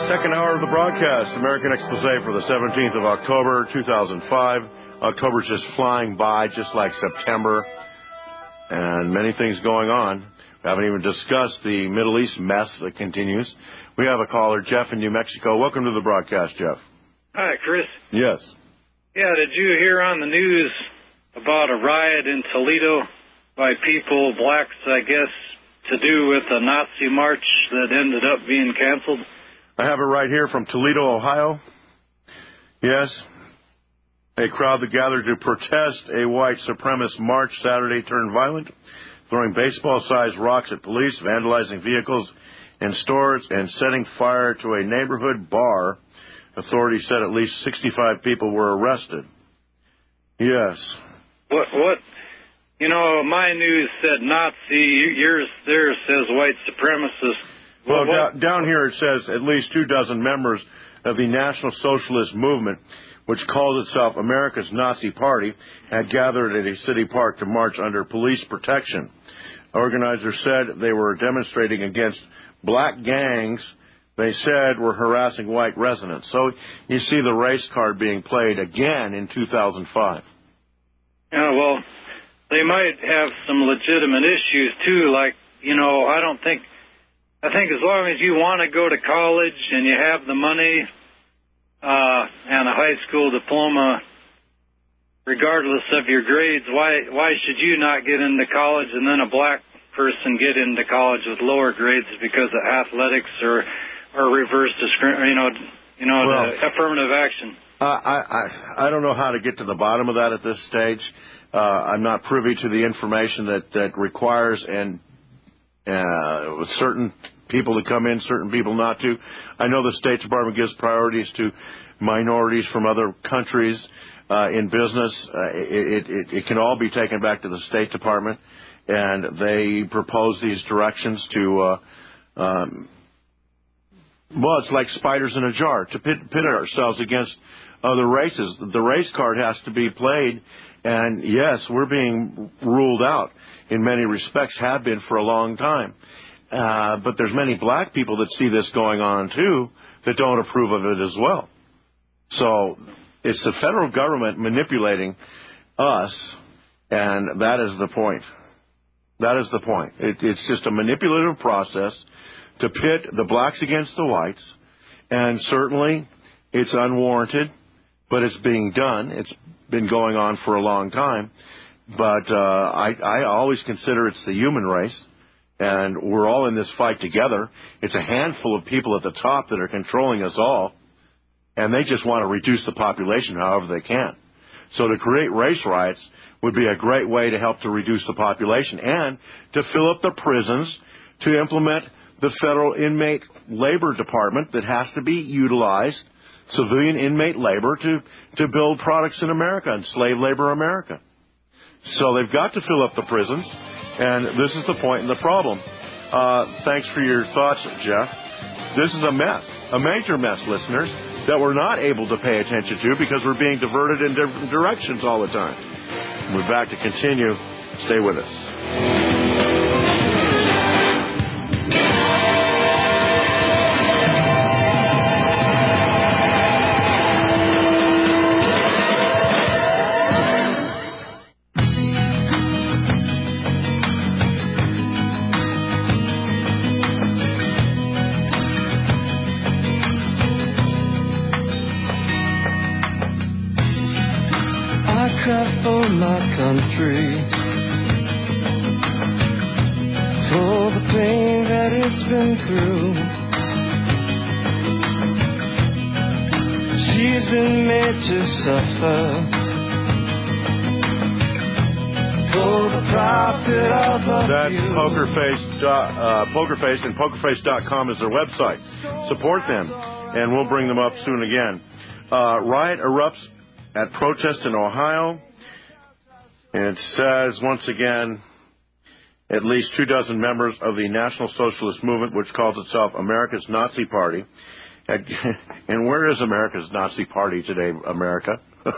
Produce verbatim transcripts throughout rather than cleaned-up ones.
Second hour of the broadcast, American Expose for the seventeenth of October, two thousand five. October's just flying by, just like September, and many things going on. We haven't even discussed the Middle East mess that continues. We have a caller, Jeff in New Mexico. Welcome to the broadcast, Jeff. Hi, Chris. Yes. Yeah, did you hear on the news about a riot in Toledo by people, blacks, I guess, to do with a Nazi march that ended up being canceled? I have it right here from Toledo, Ohio. Yes. A crowd that gathered to protest a white supremacist march Saturday turned violent, throwing baseball-sized rocks at police, vandalizing vehicles and stores, and setting fire to a neighborhood bar. Authorities said at least sixty-five people were arrested. Yes. What, what, you know, my news said Nazi, yours there says white supremacist. Well, what, down, down here it says at least two dozen members of the National Socialist Movement, which calls itself America's Nazi Party, had gathered at a city park to march under police protection. Organizers said they were demonstrating against black gangs they said were harassing white residents. So you see the race card being played again in two thousand five. Yeah, well, they might have some legitimate issues, too. Like, you know, I don't think, I think as long as you want to go to college and you have the money uh, and a high school diploma, regardless of your grades, why why should you not get into college and then a black person get into college with lower grades because of athletics or or reverse discrimination, you know, you know, well, the affirmative action? Uh, I, I I don't know how to get to the bottom of that at this stage. Uh, I'm not privy to the information that, that requires and uh, with certain people to come in, certain people not to. I know the State Department gives priorities to minorities from other countries uh, in business. Uh, it, it, it can all be taken back to the State Department, and they propose these directions to uh, um, well, it's like spiders in a jar, to pit, pit ourselves against other races. The race card has to be played, and yes, we're being ruled out in many respects, have been for a long time. Uh, but there's many black people that see this going on, too, that don't approve of it as well. So it's the federal government manipulating us, and that is the point. That is the point. It, it's just a manipulative process to pit the blacks against the whites, and certainly it's unwarranted, but it's being done. It's been going on for a long time, but uh, I, I always consider it's the human race, and we're all in this fight together. It's a handful of people at the top that are controlling us all, and they just want to reduce the population however they can. So to create race riots would be a great way to help to reduce the population and to fill up the prisons, to implement the federal inmate labor department that has to be utilized, civilian inmate labor, to, to build products in America and slave labor America. So they've got to fill up the prisons, and this is the point and the problem. Uh, thanks for your thoughts, Jeff. This is a mess, a major mess, listeners, that we're not able to pay attention to because we're being diverted in different directions all the time. We're back to continue. Stay with us. Country, for the pain that it's been through. She's been made to suffer for the profit of a That's few. Pokerface, uh, Pokerface, and Pokerface dot com is their website. Support them, and we'll bring them up soon again. Uh, riot erupts at protest in Ohio. And it says, once again, at least two dozen members of the National Socialist Movement, which calls itself America's Nazi Party. Had, and where is America's Nazi Party today, America? uh,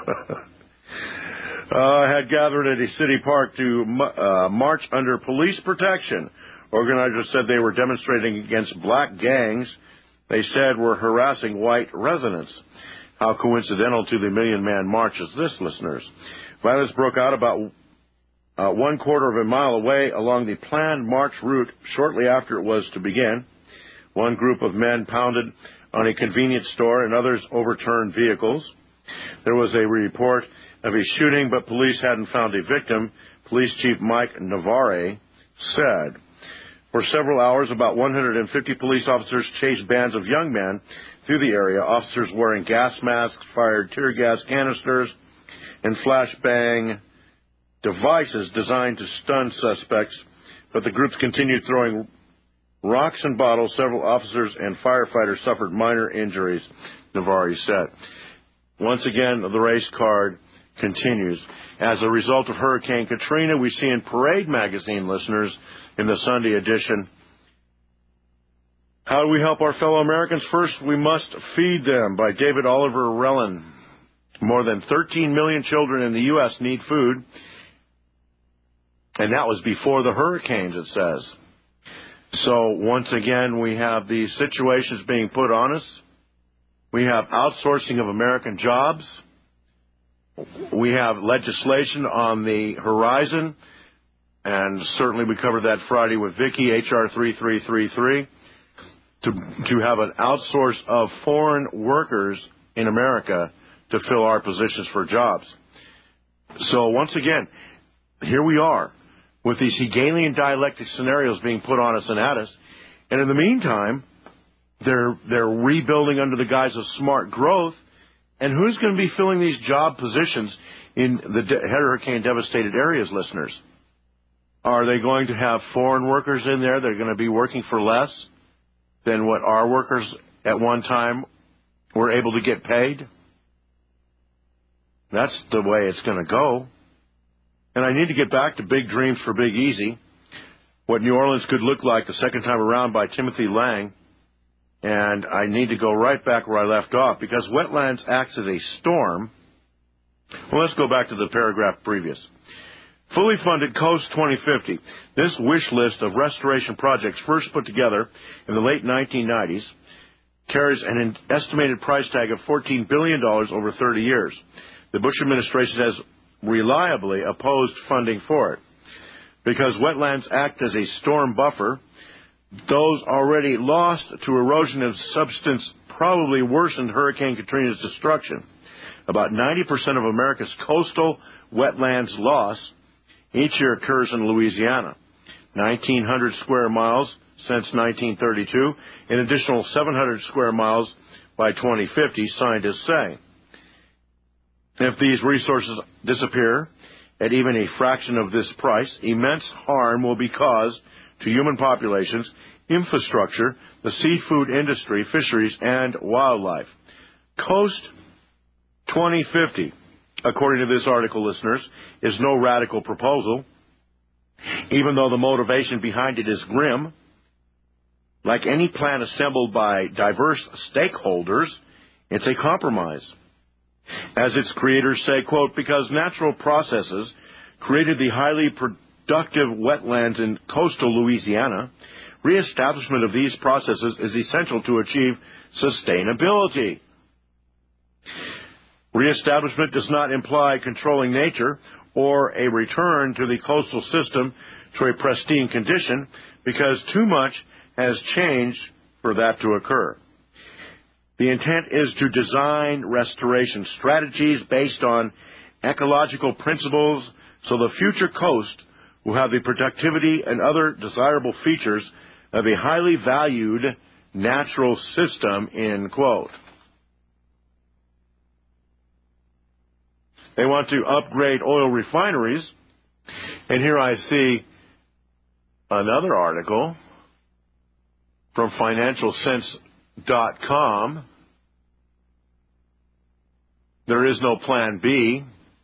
had gathered at a city park to uh, march under police protection. Organizers said they were demonstrating against black gangs they said were harassing white residents. How coincidental to the Million Man March is this, listeners? Violence broke out about uh, one quarter of a mile away along the planned march route shortly after it was to begin. One group of men pounded on a convenience store and others overturned vehicles. There was a report of a shooting, but police hadn't found a victim. Police Chief Mike Navarre said. For several hours, about one hundred fifty police officers chased bands of young men through the area. Officers wearing gas masks fired tear gas canisters and flashbang devices designed to stun suspects, but the groups continued throwing rocks and bottles. Several officers and firefighters suffered minor injuries, Navarre said. Once again, the race card continues. As a result of Hurricane Katrina, we see in Parade magazine, listeners, in the Sunday edition, How Do We Help Our Fellow Americans? First, We Must Feed Them, by David Oliver Rellin. More than thirteen million children in the U S need food, and that was before the hurricanes, it says. So, once again, we have these situations being put on us. We have outsourcing of American jobs. We have legislation on the horizon, and certainly we covered that Friday with Vicki, H R thirty-three thirty-three, to, to have an outsource of foreign workers in America to fill our positions for jobs. So once again, here we are with these Hegelian dialectic scenarios being put on us and at us, and in the meantime, they're, they're rebuilding under the guise of smart growth. And who's going to be filling these job positions in the de- hurricane-devastated areas, listeners? Are they going to have foreign workers in there that are going to be working for less than what our workers at one time were able to get paid? That's the way it's going to go. And I need to get back to Big Dreams for Big Easy, what New Orleans could look like the second time around, by Timothy Lang. And I need to go right back where I left off, because wetlands acts as a storm. Well, let's go back to the paragraph previous. Fully funded Coast twenty fifty. This wish list of restoration projects, first put together in the late nineteen nineties, carries an estimated price tag of fourteen billion dollars over thirty years. The Bush administration has reliably opposed funding for it. Because wetlands act as a storm buffer, those already lost to erosion of substance probably worsened Hurricane Katrina's destruction. About ninety percent of America's coastal wetlands loss each year occurs in Louisiana. nineteen hundred square miles since nineteen thirty-two, an additional seven hundred square miles by twenty fifty, scientists say. If these resources disappear at even a fraction of this price, immense harm will be caused to human populations, infrastructure, the seafood industry, fisheries, and wildlife. Coast twenty fifty, according to this article, listeners, is no radical proposal, even though the motivation behind it is grim. Like any plan assembled by diverse stakeholders, it's a compromise. As its creators say, quote, because natural processes created the highly productive wetlands in coastal Louisiana, reestablishment of these processes is essential to achieve sustainability. Reestablishment does not imply controlling nature or a return to the coastal system to a pristine condition, because too much has changed for that to occur. The intent is to design restoration strategies based on ecological principles so the future coast will have the productivity and other desirable features of a highly valued natural system, end quote. They want to upgrade oil refineries, and here I see another article from financial sense dot com. There is no plan B.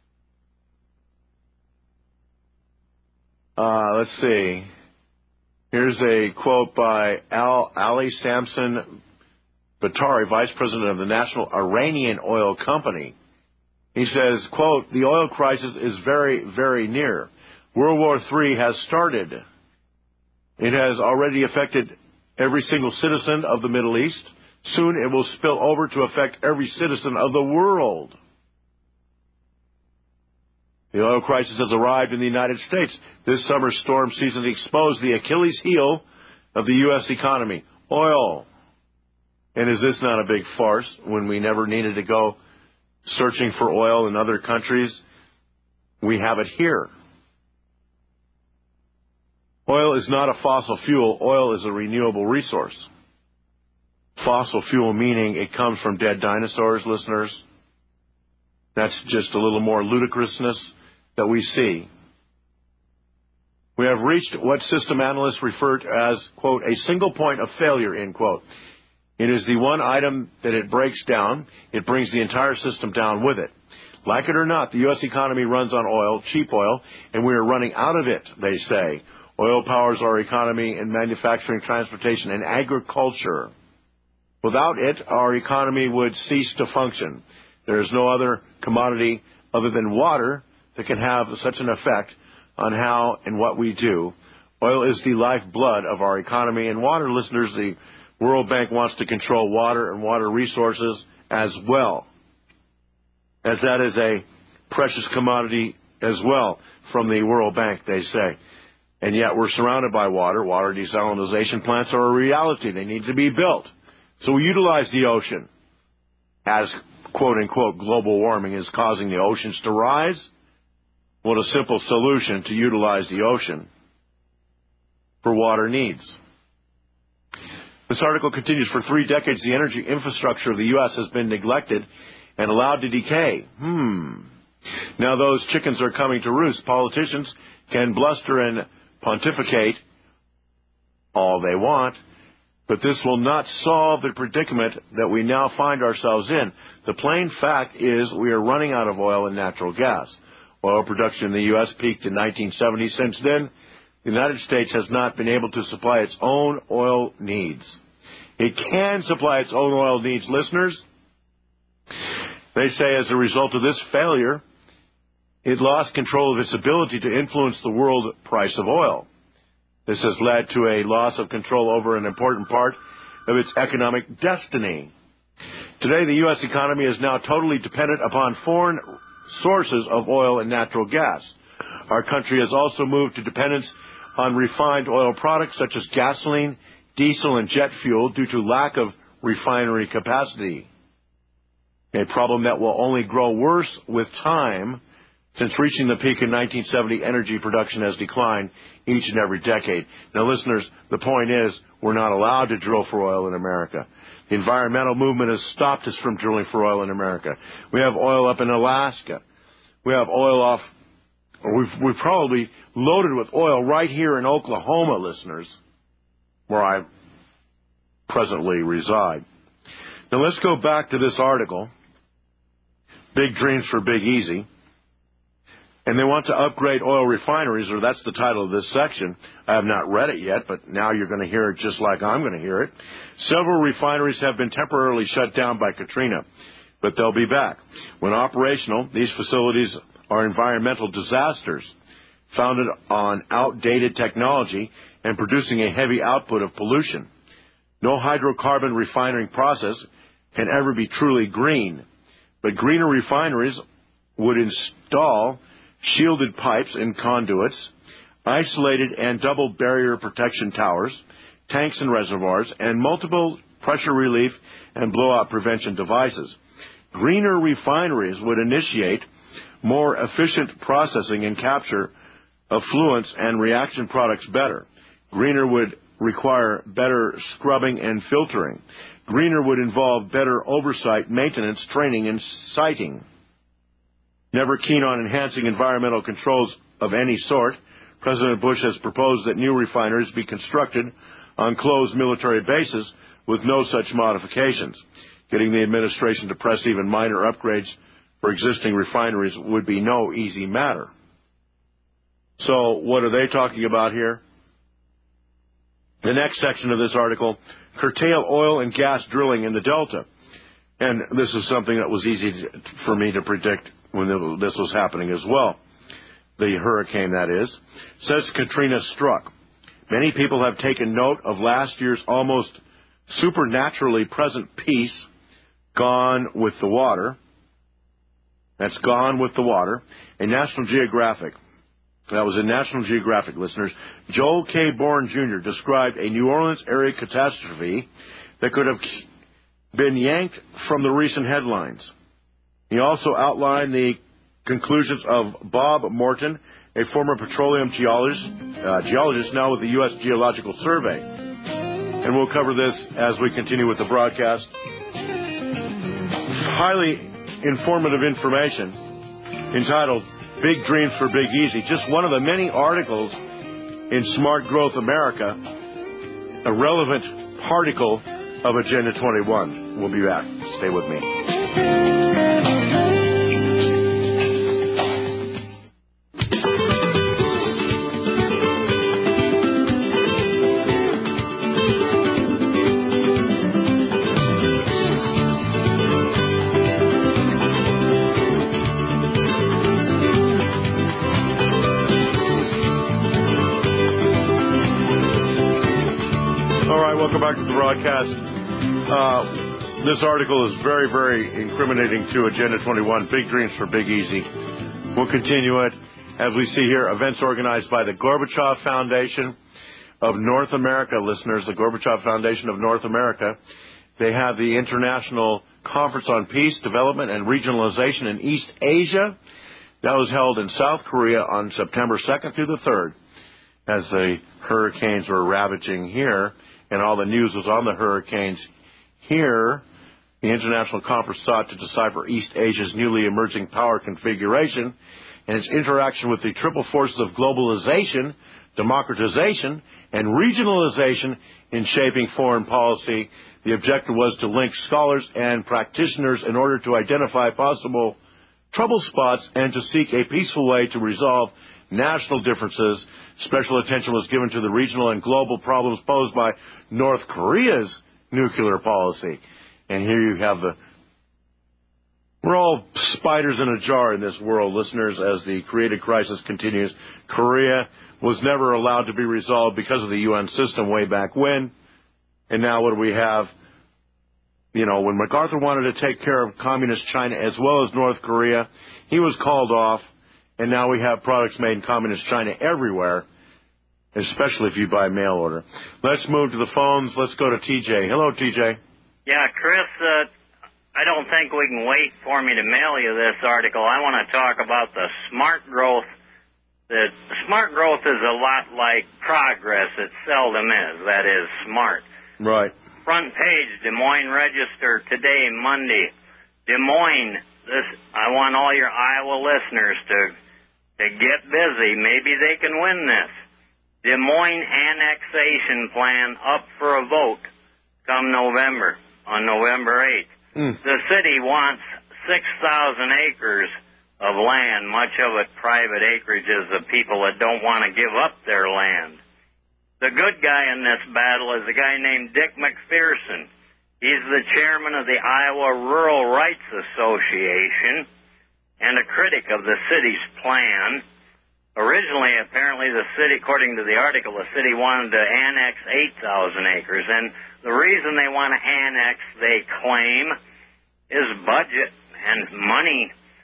Uh, let's see. Here's a quote by Al, Ali Samson Batari, Vice President of the National Iranian Oil Company. He says, quote, the oil crisis is very, very near. World War Three has started. It has already affected every single citizen of the Middle East, Soon it will spill over to affect every citizen of the world. The oil crisis has arrived in the United States. This summer storm season exposed the Achilles heel of the U S economy, oil. And is this not a big farce when we never needed to go searching for oil in other countries? We have it here. Oil is not a fossil fuel. Oil is a renewable resource. Fossil fuel meaning it comes from dead dinosaurs, listeners. That's just a little more ludicrousness that we see. We have reached what system analysts refer to as, quote, a single point of failure, end quote. It is the one item that it breaks down. It brings the entire system down with it. Like it or not, the U S economy runs on oil, cheap oil, and we are running out of it, they say. Oil powers our economy in manufacturing, transportation, and agriculture. Without it, our economy would cease to function. There is no other commodity other than water that can have such an effect on how and what we do. Oil is the lifeblood of our economy, and water, listeners, the World Bank wants to control water and water resources as well, as that is a precious commodity as well from the World Bank, they say. And yet we're surrounded by water. Water desalination plants are a reality. They need to be built. So we utilize the ocean as, quote-unquote, global warming is causing the oceans to rise. What a simple solution to utilize the ocean for water needs. This article continues. For three decades, the energy infrastructure of the U S has been neglected and allowed to decay. Hmm. Now those chickens are coming to roost. Politicians can bluster and pontificate all they want, but this will not solve the predicament that we now find ourselves in. The plain fact is we are running out of oil and natural gas. Oil production in the U S peaked in nineteen seventy. Since then, the United States has not been able to supply its own oil needs. It can supply its own oil needs, listeners. They say as a result of this failure, it lost control of its ability to influence the world price of oil. This has led to a loss of control over an important part of its economic destiny. Today, the U S economy is now totally dependent upon foreign sources of oil and natural gas. Our country has also moved to dependence on refined oil products such as gasoline, diesel, and jet fuel due to lack of refinery capacity. A problem that will only grow worse with time, since reaching the peak in nineteen seventy, energy production has declined each and every decade. Now, listeners, the point is we're not allowed to drill for oil in America. The environmental movement has stopped us from drilling for oil in America. We have oil up in Alaska. We have oil off, or we've, we've probably loaded with oil right here in Oklahoma, listeners, where I presently reside. Now, let's go back to this article, Big Dreams for Big Easy. And they want to upgrade oil refineries, or that's the title of this section. I have not read it yet, but now you're going to hear it just like I'm going to hear it. Several refineries have been temporarily shut down by Katrina, but they'll be back. When operational, these facilities are environmental disasters, founded on outdated technology and producing a heavy output of pollution. No hydrocarbon refining process can ever be truly green, but greener refineries would install shielded pipes and conduits, isolated and double barrier protection towers, tanks and reservoirs, and multiple pressure relief and blowout prevention devices. Greener refineries would initiate more efficient processing and capture effluents and reaction products better. Greener would require better scrubbing and filtering. Greener would involve better oversight, maintenance, training, and siting. Never keen on enhancing environmental controls of any sort, President Bush has proposed that new refineries be constructed on closed military bases with no such modifications. Getting the administration to press even minor upgrades for existing refineries would be no easy matter. So what are they talking about here? The next section of this article, curtail oil and gas drilling in the Delta. And this is something that was easy to, for me to predict when this was happening as well. The hurricane, that is. Says Katrina struck. Many people have taken note of last year's almost supernaturally present peace, gone with the water. That's Gone with the Water. In National Geographic, that was in National Geographic, listeners, Joel K. Bourne Junior described a New Orleans area catastrophe that could have been yanked from the recent headlines. He also outlined the conclusions of Bob Morton, a former petroleum geologist, uh, geologist now with the U S Geological Survey. And we'll cover this as we continue with the broadcast. Highly informative information entitled Big Dreams for Big Easy. Just one of the many articles in Smart Growth America, a relevant particle of Agenda twenty-one. We'll be back. Stay with me. Welcome back to the broadcast. Uh, this article is very, very incriminating to Agenda twenty-one, Big Dreams for Big Easy. We'll continue it. As we see here, events organized by the Gorbachev Foundation of North America, listeners, the Gorbachev Foundation of North America. They have the International Conference on Peace, Development, and Regionalization in East Asia. That was held in South Korea on September second through the third, as the hurricanes were ravaging here. And all the news was on the hurricanes here. The International Conference sought to decipher East Asia's newly emerging power configuration and its interaction with the triple forces of globalization, democratization, and regionalization in shaping foreign policy. The objective was to link scholars and practitioners in order to identify possible trouble spots and to seek a peaceful way to resolve national differences. Special attention was given to the regional and global problems posed by North Korea's nuclear policy. And here you have the... We're all spiders in a jar in this world, listeners, as the created crisis continues. Korea was never allowed to be resolved because of the U N system way back when. And now what do we have? You know, when MacArthur wanted to take care of communist China as well as North Korea, he was called off. And now we have products made in communist China everywhere, especially if you buy mail order. Let's move to the phones. Let's go to T J. Hello, T J. Yeah, Chris, uh, I don't think we can wait for me to mail you this article. I want to talk about the smart growth. The smart growth is a lot like progress. It seldom is. That is smart. Right. Front page, Des Moines Register, today, Monday. Des Moines, this, I want all your Iowa listeners to... to get busy. Maybe they can win this. Des Moines annexation plan up for a vote come November, on November eighth. Mm. The city wants six thousand acres of land, much of it private acreages of people that don't want to give up their land. The good guy in this battle is a guy named Dick McPherson. He's the chairman of the Iowa Rural Rights Association and a critic of the city's plan. Originally, apparently, the city, according to the article, the city wanted to annex eight thousand acres. And the reason they want to annex, they claim, is budget and money.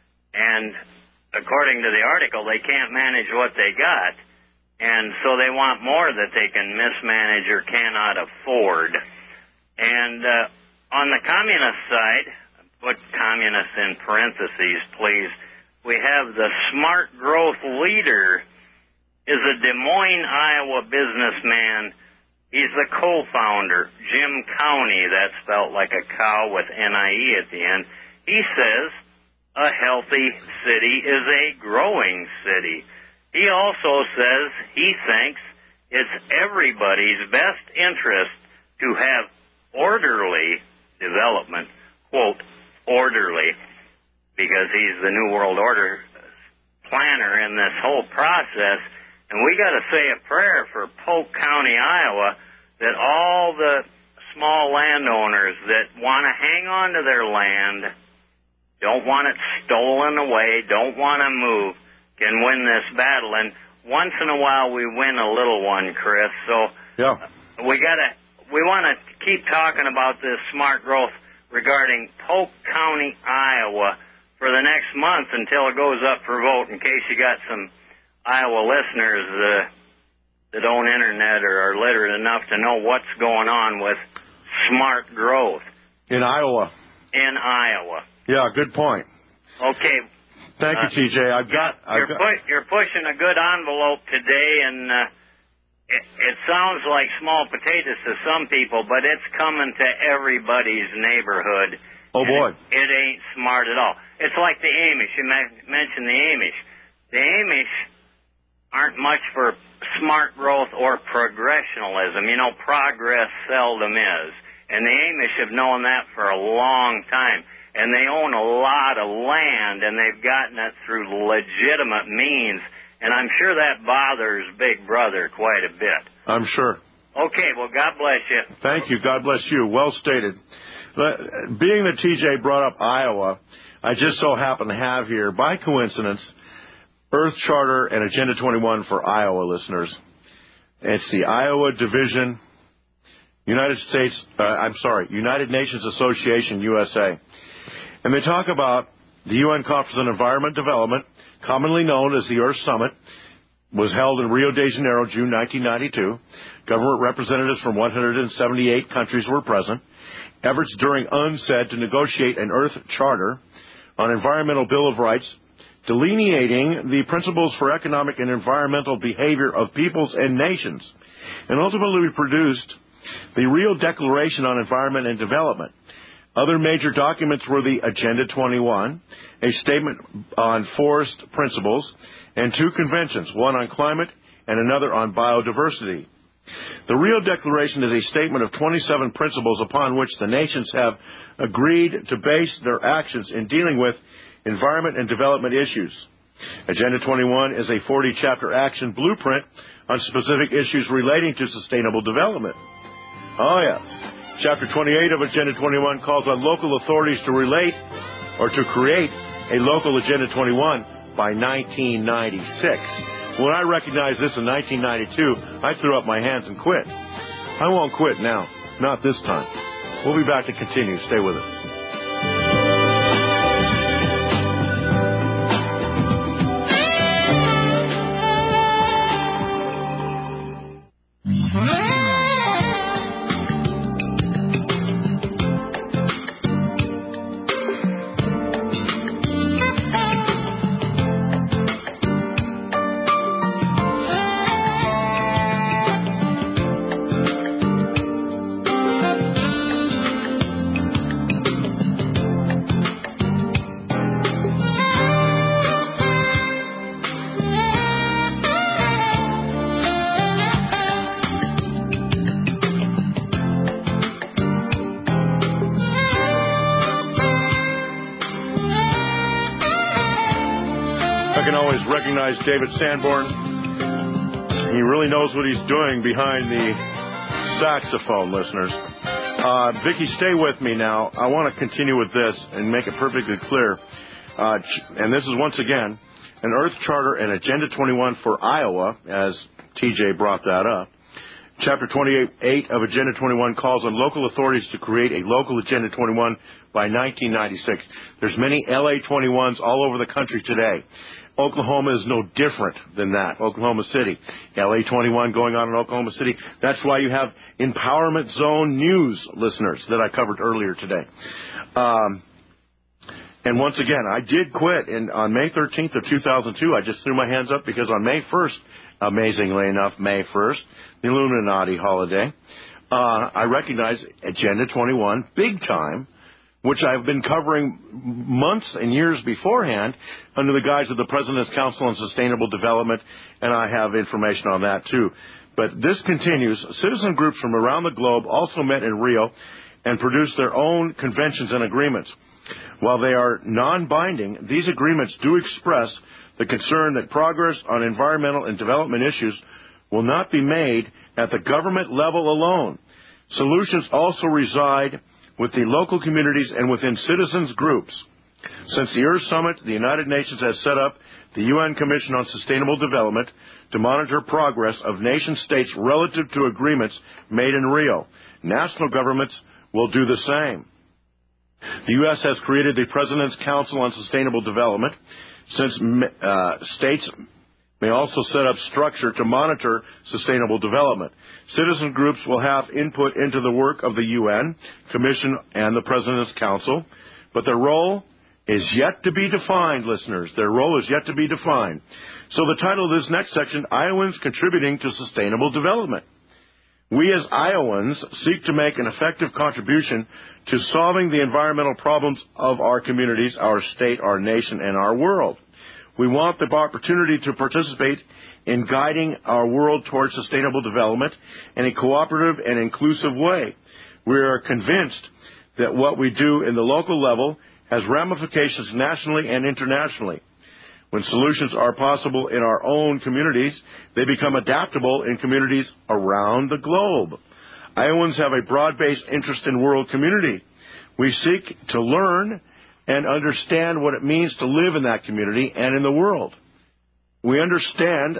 And according to the article, they can't manage what they got. And so they want more that they can mismanage or cannot afford. And uh, on the communist side, put communists in parentheses, please, we have the smart growth leader is a Des Moines, Iowa businessman. He's the co-founder, Jim County, that's spelled like a cow with N I E at the end. He says a healthy city is a growing city. He also says he thinks it's everybody's best interest to have orderly development, quote, orderly, because he's the New World Order planner in this whole process. And we got to say a prayer for Polk County, Iowa, that all the small landowners that want to hang on to their land, don't want it stolen away, don't want to move, can win this battle. And once in a while we win a little one, Chris. So yeah. we got to we want to keep talking about this smart growth regarding Polk County, Iowa, for the next month until it goes up for vote, in case you got some Iowa listeners uh, that own internet or are literate enough to know what's going on with smart growth. In Iowa. In Iowa. Yeah, good point. Okay. Thank uh, you, T J. I've got... You're, I've got... Pu- you're pushing a good envelope today, and uh, it, it sounds like small potatoes to some people, but it's coming to everybody's neighborhood. Oh, boy. It, it ain't smart at all. It's like the Amish. You mentioned the Amish. The Amish aren't much for smart growth or progressionalism. You know, progress seldom is. And the Amish have known that for a long time. And they own a lot of land, and they've gotten it through legitimate means. And I'm sure that bothers Big Brother quite a bit. I'm sure. Okay, well, God bless you. Thank you. God bless you. Well stated. Being that T J brought up Iowa, I just so happen to have here, by coincidence, Earth Charter and Agenda twenty-one for Iowa listeners. It's the Iowa Division, United States, uh, I'm sorry, United Nations Association, U S A. And they talk about the U N Conference on Environment Development, commonly known as the Earth Summit, was held in Rio de Janeiro, June nineteen ninety-two. Government representatives from one hundred seventy-eight countries were present. Efforts during UNCED to negotiate an Earth Charter on Environmental Bill of Rights, delineating the principles for economic and environmental behavior of peoples and nations, and ultimately produced the Rio Declaration on Environment and Development. Other major documents were the Agenda twenty-one, a statement on forest principles, and two conventions, one on climate and another on biodiversity. The Rio Declaration is a statement of twenty-seven principles upon which the nations have agreed to base their actions in dealing with environment and development issues. Agenda twenty-one is a forty-chapter action blueprint on specific issues relating to sustainable development. Oh, yes. Chapter twenty-eight of Agenda twenty-one calls on local authorities to relate or to create a local Agenda twenty-one by nineteen ninety-six. When I recognized this in nineteen ninety-two, I threw up my hands and quit. I won't quit now. Not this time. We'll be back to continue. Stay with us. Recognize David Sanborn. He really knows what he's doing behind the saxophone, listeners. Uh, Vicki, stay with me now. I want to continue with this and make it perfectly clear. Uh, and this is, once again, an Earth Charter and Agenda twenty-one for Iowa, as T J brought that up. Chapter twenty-eight of Agenda twenty-one calls on local authorities to create a local Agenda twenty-one by nineteen ninety-six. There's many L A twenty-ones all over the country today. Oklahoma is no different than that. Oklahoma City. L A twenty-one going on in Oklahoma City. That's why you have Empowerment Zone News listeners that I covered earlier today. Um, and once again, I did quit in, on May thirteenth of two thousand two. I just threw my hands up because on May first, amazingly enough, May first, the Illuminati holiday, uh, I recognized Agenda twenty-one big time, which I've been covering months and years beforehand under the guise of the President's Council on Sustainable Development, and I have information on that too. But this continues. Citizen groups from around the globe also met in Rio and produced their own conventions and agreements. While they are non-binding, these agreements do express the concern that progress on environmental and development issues will not be made at the government level alone. Solutions also reside with the local communities and within citizens groups. Since the Earth Summit, the United Nations has set up the U N Commission on Sustainable Development to monitor progress of nation-states relative to agreements made in Rio. National governments will do the same. The U S has created the President's Council on Sustainable Development, since uh, states may also set up structure to monitor sustainable development. Citizen groups will have input into the work of the U N Commission and the President's Council, but their role is yet to be defined, listeners. Their role is yet to be defined. So the title of this next section, Iowans Contributing to Sustainable Development. We as Iowans seek to make an effective contribution to solving the environmental problems of our communities, our state, our nation, and our world. We want the opportunity to participate in guiding our world towards sustainable development in a cooperative and inclusive way. We are convinced that what we do in the local level has ramifications nationally and internationally. When solutions are possible in our own communities, they become adaptable in communities around the globe. Iowans have a broad-based interest in world community. We seek to learn and understand what it means to live in that community and in the world. We understand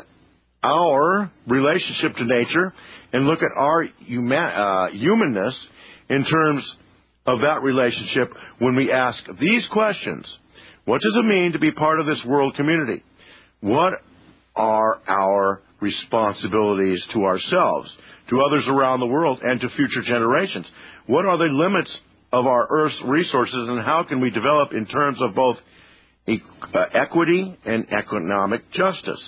our relationship to nature and look at our human, uh, humanness in terms of that relationship when we ask these questions. What does it mean to be part of this world community? What are our responsibilities to ourselves, to others around the world, and to future generations? What are the limits of our Earth's resources, and how can we develop in terms of both e- uh, equity and economic justice?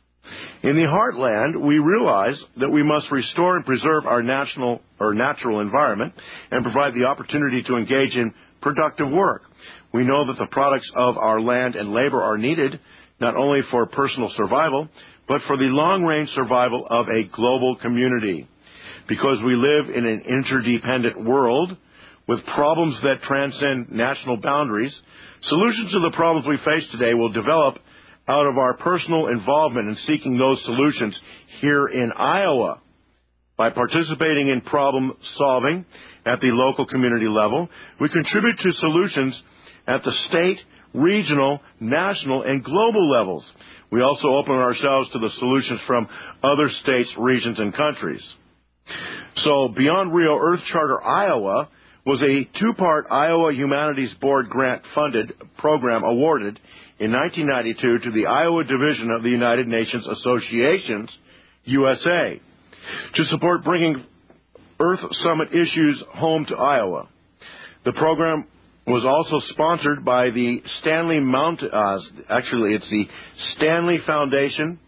In the heartland, we realize that we must restore and preserve our national or natural environment and provide the opportunity to engage in productive work. We know that the products of our land and labor are needed not only for personal survival, but for the long-range survival of a global community. Because we live in an interdependent world with problems that transcend national boundaries, solutions to the problems we face today will develop out of our personal involvement in seeking those solutions here in Iowa. By participating in problem solving at the local community level, we contribute to solutions at the state, regional, national, and global levels. We also open ourselves to the solutions from other states, regions, and countries. So Beyond Rio Earth Charter Iowa was a two-part Iowa Humanities Board grant-funded program awarded in nineteen ninety-two to the Iowa Division of the United Nations Associations, U S A, to support bringing Earth Summit issues home to Iowa. The program was also sponsored by the Stanley Mount, uh, actually it's the Stanley Foundation,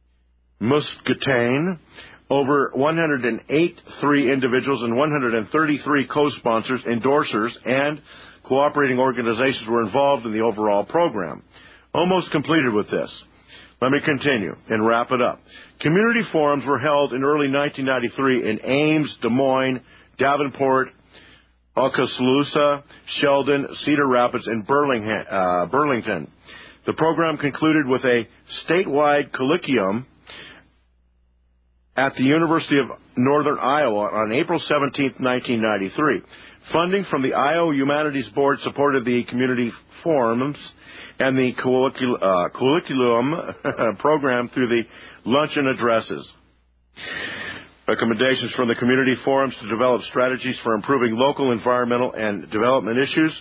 Muscatine. Over one hundred eight three individuals and one hundred thirty-three co-sponsors, endorsers, and cooperating organizations were involved in the overall program. Almost completed with this. Let me continue and wrap it up. Community forums were held in early nineteen ninety-three in Ames, Des Moines, Davenport, Oskaloosa, Sheldon, Cedar Rapids, and Burlington. Uh, Burlington. The program concluded with a statewide colloquium at the University of Northern Iowa on April seventeenth, nineteen ninety-three. Funding from the Iowa Humanities Board supported the community forums and the colloquium, uh, colloquium program through the luncheon addresses. Recommendations from the community forums to develop strategies for improving local environmental and development issues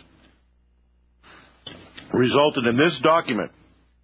resulted in this document,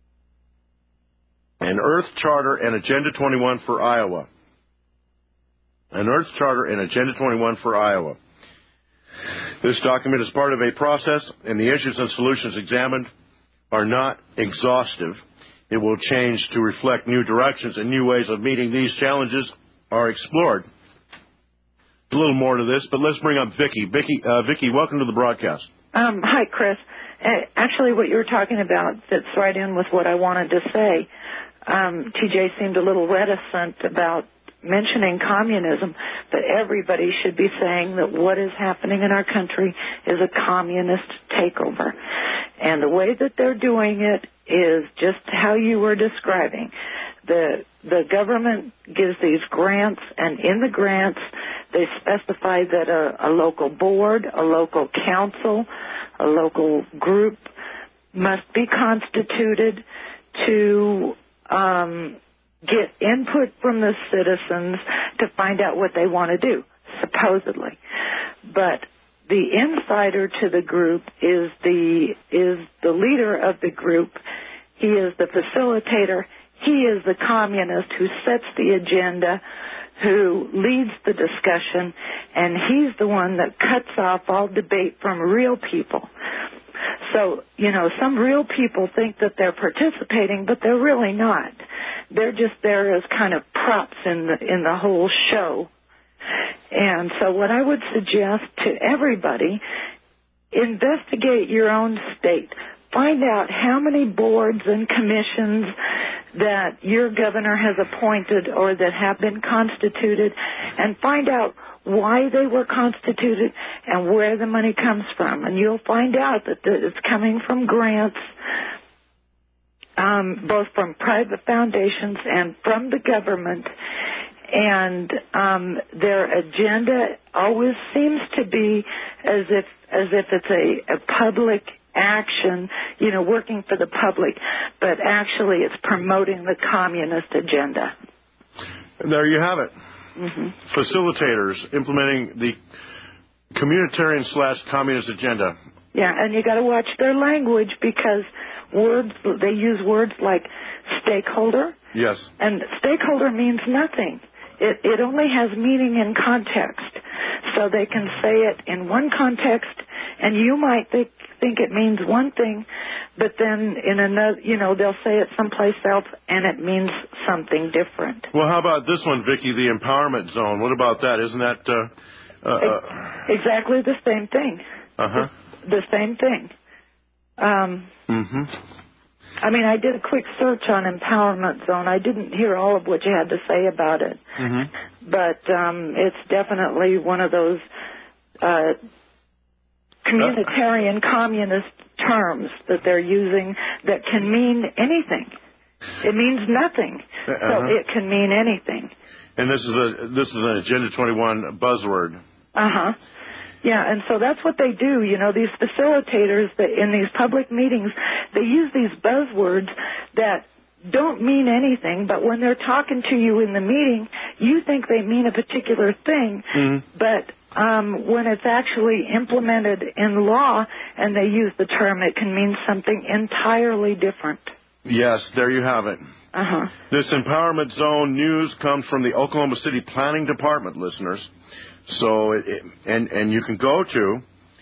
an Earth Charter and Agenda twenty-one for Iowa. An Earth Charter and Agenda twenty-one for Iowa. This document is part of a process, and the issues and solutions examined are not exhaustive. It will change to reflect new directions, and new ways of meeting these challenges are explored. A little more to this, but let's bring up Vicki. Vicki, uh, Vicki, welcome to the broadcast. Um, hi, Chris. Uh, actually, what you were talking about fits right in with what I wanted to say. Um, T J seemed a little reticent about mentioning communism, but everybody should be saying that what is happening in our country is a communist takeover. And the way that they're doing it is just how you were describing. The the government gives these grants, and in the grants they specify that a, a local board, a local council, a local group must be constituted to um, get input from the citizens to find out what they want to do, supposedly. But the insider to the group is the is the leader of the group. He is the facilitator. He is the communist who sets the agenda, who leads the discussion, and he's the one that cuts off all debate from real people. So, you know, some real people think that they're participating, but they're really not. They're just there as kind of props in the in the whole show. And so what I would suggest to everybody, investigate your own state. Find out how many boards and commissions that your governor has appointed or that have been constituted, and find out why they were constituted and where the money comes from. And you'll find out that it's coming from grants, um, both from private foundations and from the government. And um, their agenda always seems to be as if as if it's a, a public action, you know, working for the public, but actually it's promoting the communist agenda. And there you have it. Mm-hmm. Facilitators implementing the communitarian slash communist agenda. Yeah, and you got to watch their language, because words they use words like stakeholder. Yes. And stakeholder means nothing. It, it only has meaning in context. So they can say it in one context, and you might think, think it means one thing, but then in another, you know, they'll say it someplace else, and it means something different. Well, how about this one, Vicki, the empowerment zone? What about that? Isn't that... Uh, uh, uh, exactly the same thing. Uh-huh. The, the same thing. Um, mm-hmm. I mean, I did a quick search on empowerment zone. I didn't hear all of what you had to say about it. Mm-hmm. But um, it's definitely one of those uh, communitarian communist terms that they're using that can mean anything. It means nothing. Uh-huh. So it can mean anything. And this is a this is an Agenda twenty-one buzzword. Uh-huh. Yeah, and so that's what they do. You know, these facilitators that in these public meetings, they use these buzzwords that don't mean anything, but when they're talking to you in the meeting, you think they mean a particular thing, mm-hmm. but um, when it's actually implemented in law and they use the term, it can mean something entirely different. Yes, there you have it. Uh-huh. This empowerment zone news comes from the Oklahoma City Planning Department, listeners. So, it, it, and and you can go to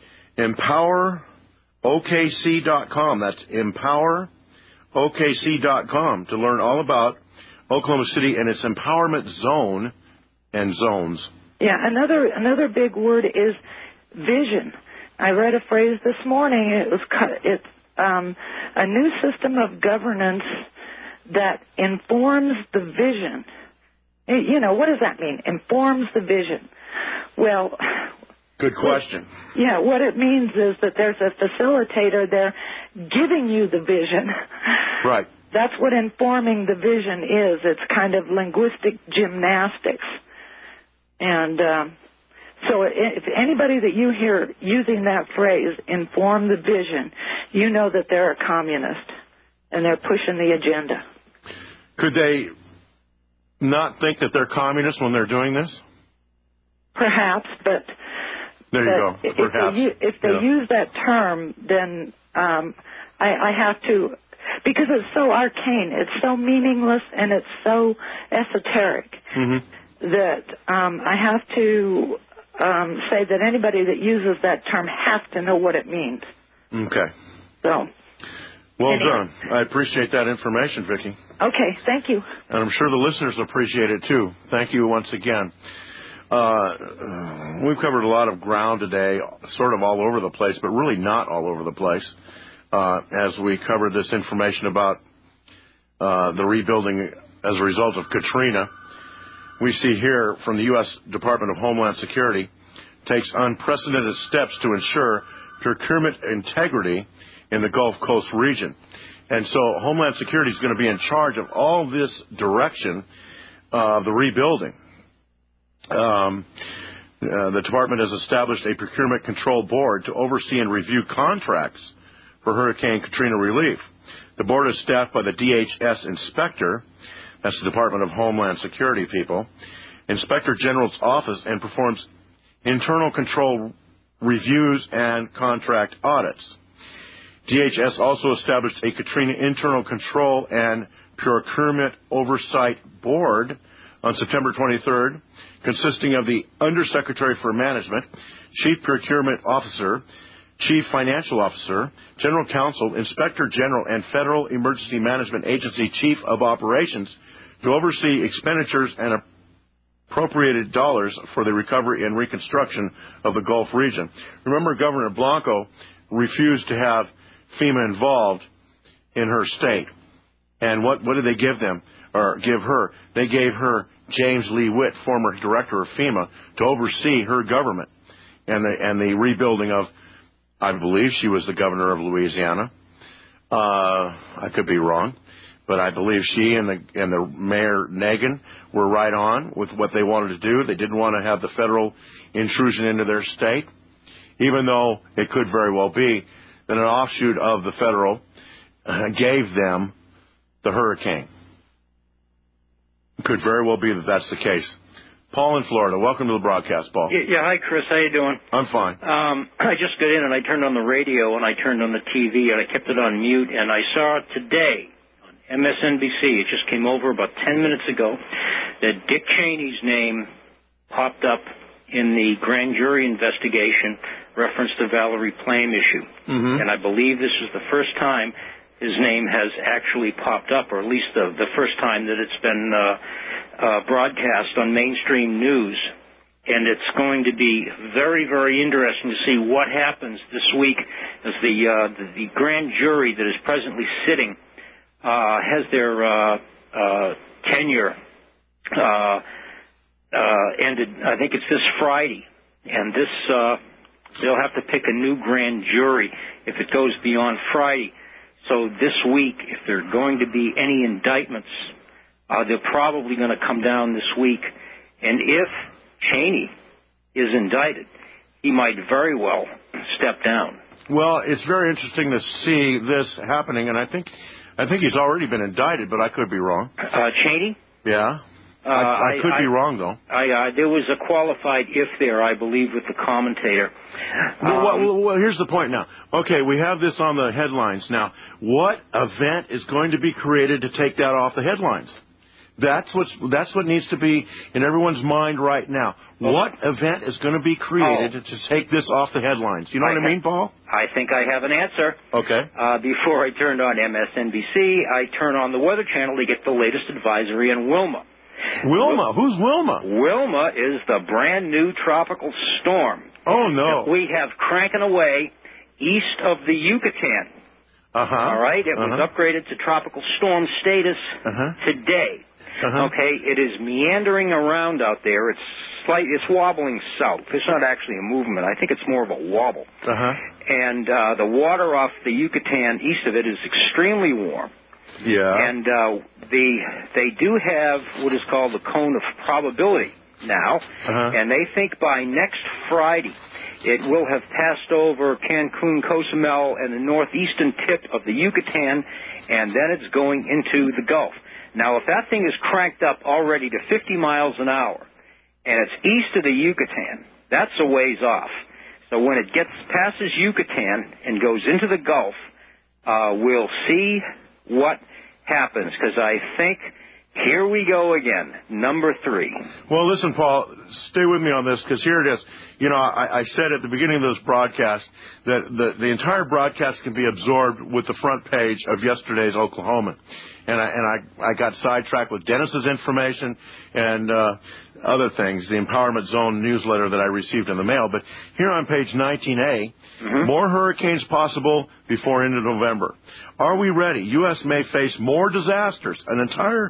empower O K C dot com. That's empower O K C dot com to learn all about Oklahoma City and its empowerment zone and zones. Yeah, another another big word is vision. I read a phrase this morning. It was it's um, a new system of governance that informs the vision. You know, what does that mean? Informs the vision. Well, good question. Yeah, what it means is that there's a facilitator there giving you the vision. Right. That's what informing the vision is. It's kind of linguistic gymnastics. And um, so if anybody that you hear using that phrase, inform the vision, you know that they're a communist and they're pushing the agenda. Could they not think that they're communists when they're doing this? Perhaps, but there you but go. Perhaps. If they, if they yeah. use that term, then um, I, I have to, because it's so arcane, it's so meaningless, and it's so esoteric mm-hmm. that um, I have to um, say that anybody that uses that term has to know what it means. Okay. So. Well anyway. done. I appreciate that information, Vicki. Okay, thank you. And I'm sure the listeners appreciate it, too. Thank you once again. Uh, we've covered a lot of ground today, sort of all over the place, but really not all over the place, uh, as we covered this information about uh, the rebuilding as a result of Katrina. We see here from the U S Department of Homeland Security takes unprecedented steps to ensure procurement integrity in the Gulf Coast region. And so Homeland Security is going to be in charge of all this direction of the rebuilding. Um, uh, the department has established a procurement control board to oversee and review contracts for Hurricane Katrina relief. The board is staffed by the D H S inspector, that's the Department of Homeland Security people, Inspector General's office, and performs internal control reviews and contract audits. D H S also established a Katrina Internal Control and Procurement Oversight Board on September twenty-third, consisting of the Undersecretary for Management, Chief Procurement Officer, Chief Financial Officer, General Counsel, Inspector General, and Federal Emergency Management Agency Chief of Operations to oversee expenditures and appropriated dollars for the recovery and reconstruction of the Gulf region. Remember, Governor Blanco refused to have FEMA involved in her state. And what, what did they give them, or give her? They gave her James Lee Witt, former director of FEMA, to oversee her government and the, and the rebuilding of, I believe she was the governor of Louisiana. Uh, I could be wrong, but I believe she and the, and the Mayor Nagin were right on with what they wanted to do. They didn't want to have the federal intrusion into their state, even though it could very well be that an offshoot of the federal uh, gave them the hurricane. It could very well be that that's the case. Paul in Florida, welcome to the broadcast, Paul. Yeah, hi, Chris. How you doing? I'm fine. Um, I just got in and I turned on the radio and I turned on the T V and I kept it on mute, and I saw today on M S N B C, it just came over about ten minutes ago, that Dick Cheney's name popped up in the grand jury investigation reference to Valerie Plame issue. Mm-hmm. And I believe this is the first time his name has actually popped up, or at least the, the first time that it's been uh, uh, broadcast on mainstream news. And it's going to be very, very interesting to see what happens this week as the uh, the, the grand jury that is presently sitting uh, has their uh, uh, tenure uh, uh, ended. I think it's this Friday, and this uh, they'll have to pick a new grand jury if it goes beyond Friday. So this week, if there are going to be any indictments, uh, they're probably going to come down this week. And if Cheney is indicted, he might very well step down. Well, it's very interesting to see this happening, and I think I think he's already been indicted, but I could be wrong. Uh, Cheney? Yeah. Uh, I, I could I, be wrong, though. I, uh, there was a qualified if there, I believe, with the commentator. Well, Um, well, well, here's the point now. Okay, we have this on the headlines now. What event is going to be created to take that off the headlines? That's what's that's what needs to be in everyone's mind right now. What event is going to be created Oh. to take this off the headlines? You know I what I mean, Paul? I think I have an answer. Okay. Uh, before I turned on M S N B C, I turned on the Weather Channel to get the latest advisory on Wilma. Wilma? Who's Wilma? Wilma is the brand new tropical storm Oh, no. that we have cranking away east of the Yucatan. Uh-huh. All right? It uh-huh. was upgraded to tropical storm status Uh-huh. today. Uh-huh. Okay? It is meandering around out there. It's slight, it's wobbling south. It's not actually a movement. I think it's more of a wobble. Uh-huh. And uh, the water off the Yucatan east of it is extremely warm. Yeah. And uh, the they do have what is called the cone of probability now, Uh-huh. and they think by next Friday it will have passed over Cancun, Cozumel, and the northeastern tip of the Yucatan, and then it's going into the Gulf. Now, if that thing is cranked up already to fifty miles an hour, and it's east of the Yucatan, that's a ways off. So when it gets passes Yucatan and goes into the Gulf, uh, we'll see what happens, because I think here we go again, number three. Well, listen, Paul, stay with me on this, because here it is. You know, I, I said at the beginning of this broadcast that the, the entire broadcast can be absorbed with the front page of yesterday's Oklahoman. And I, and I, I got sidetracked with Dennis's information and uh, other things, the Empowerment Zone newsletter that I received in the mail. But here on page nineteen A, mm-hmm. more hurricanes possible before end of November. Are we ready? U S may face more disasters. An entire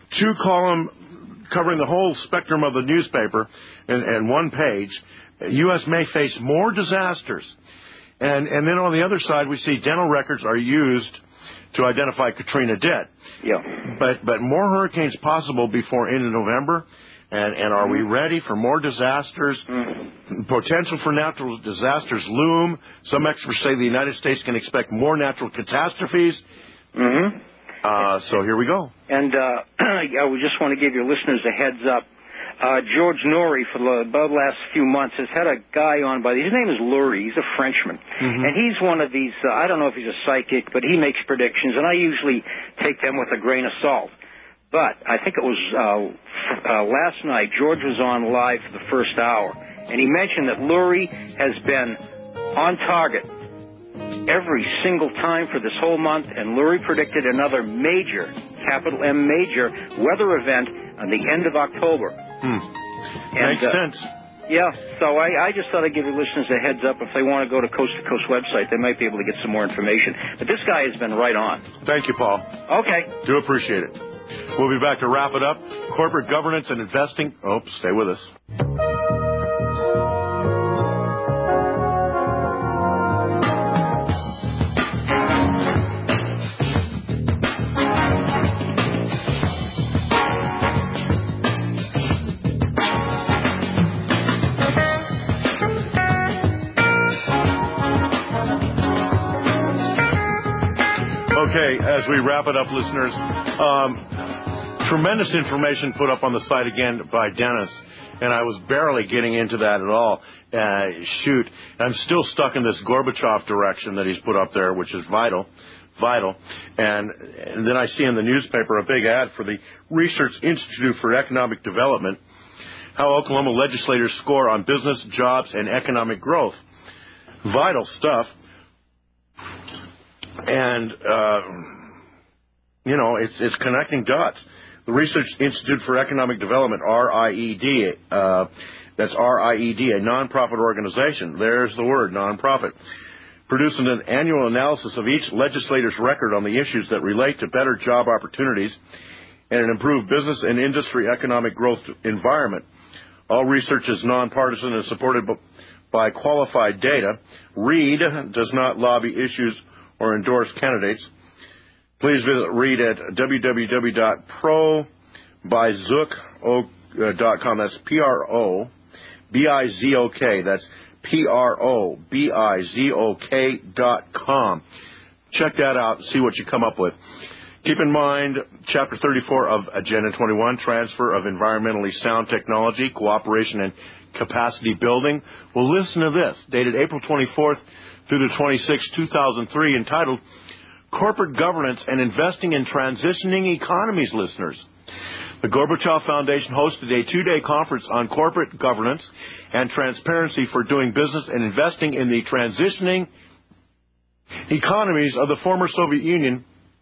two-column covering the whole spectrum of the newspaper and, and one page. U S may face more disasters. And, and then on the other side, we see dental records are used to identify Katrina dead. Yeah. But but more hurricanes possible before end of November. And, and are we ready for more disasters? Mm-hmm. Potential for natural disasters loom. Some experts say the United States can expect more natural catastrophes. Mm-hmm. Uh, so here we go. And uh, I would just want to give your listeners a heads up. Uh, George Noory, for the, about the last few months, has had a guy on by, his name is Lurie, he's a Frenchman. Mm-hmm. And he's one of these, uh, I don't know if he's a psychic, but he makes predictions, and I usually take them with a grain of salt. But I think it was uh, uh, last night, George was on live for the first hour, and he mentioned that Lurie has been on target every single time for this whole month, and Lurie predicted another major, capital M major, weather event on the end of October. Hmm. And, Makes uh, sense. Yeah, so I, I just thought I'd give your listeners a heads up. If they want to go to Coast to Coast website, they might be able to get some more information. But this guy has been right on. Thank you, Paul. Okay. Do appreciate it. We'll be back to wrap it up. Corporate governance and investing. Oh, stay with us. Okay, as we wrap it up, listeners, um, tremendous information put up on the site again by Dennis, and I was barely getting into that at all. Uh, shoot, I'm still stuck in this Gorbachev direction that he's put up there, which is vital, vital. And, and then I see in the newspaper a big ad for the Research Institute for Economic Development, how Oklahoma legislators score on business, jobs, and economic growth. Vital stuff. And, uh, you know, it's, it's connecting dots. The Research Institute for Economic Development, R I E D, uh, that's R I E D, a nonprofit organization. There's the word, nonprofit. Producing an annual analysis of each legislator's record on the issues that relate to better job opportunities and an improved business and industry economic growth environment. All research is nonpartisan and supported by qualified data. READ does not lobby issues or endorse candidates. Please visit READ at w w w dot pro bizok dot com. That's P R O B I Z O K. That's P R O B I Z O K dot com. Check that out and see what you come up with. Keep in mind, Chapter thirty-four of Agenda twenty-one, Transfer of Environmentally Sound Technology, Cooperation and Capacity Building. Well, listen to this, dated April twenty-fourth through the twenty-sixth, two thousand three, entitled Corporate Governance and Investing in Transitioning Economies, listeners. The Gorbachev Foundation hosted a two-day conference on corporate governance and transparency for doing business and investing in the transitioning economies of the former Soviet Union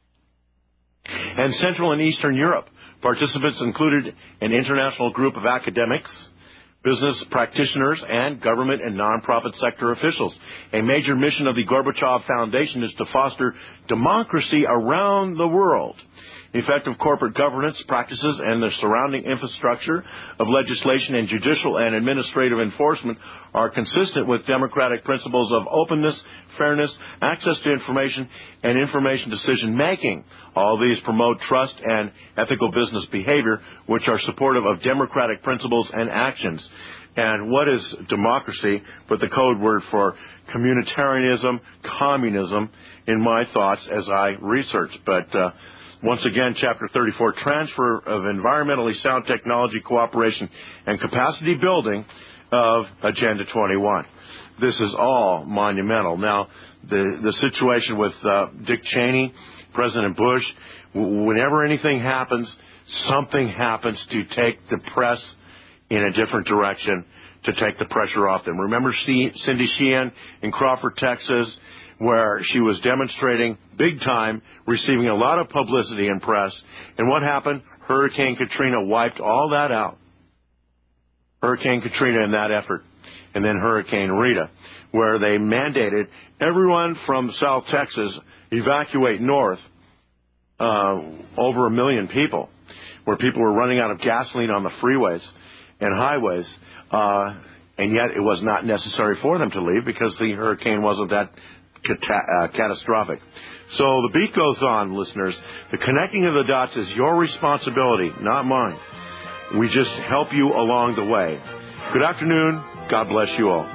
and Central and Eastern Europe. Participants included an international group of academics, business practitioners, and government and nonprofit sector officials. A major mission of the Gorbachev Foundation is to foster democracy around the world. Effective corporate governance practices and the surrounding infrastructure of legislation and judicial and administrative enforcement are consistent with democratic principles of openness, fairness, access to information, and information decision-making. All these promote trust and ethical business behavior, which are supportive of democratic principles and actions. And what is democracy but the code word for communitarianism, communism, in my thoughts as I research. But uh, once again, Chapter thirty-four, Transfer of Environmentally Sound Technology, Cooperation, and Capacity Building of Agenda twenty-one. This is all monumental. Now, the, the situation with uh, Dick Cheney, President Bush, w- whenever anything happens, something happens to take the press in a different direction, to take the pressure off them. Remember C- Cindy Sheehan in Crawford, Texas, where she was demonstrating big time, receiving a lot of publicity and press. And what happened? Hurricane Katrina wiped all that out. Hurricane Katrina in that effort. And then Hurricane Rita, where they mandated everyone from South Texas evacuate north, uh, over a million people, where people were running out of gasoline on the freeways and highways, uh, and yet it was not necessary for them to leave because the hurricane wasn't that cata- uh, catastrophic. So the beat goes on, listeners. The connecting of the dots is your responsibility, not mine. We just help you along the way. Good afternoon. God bless you all.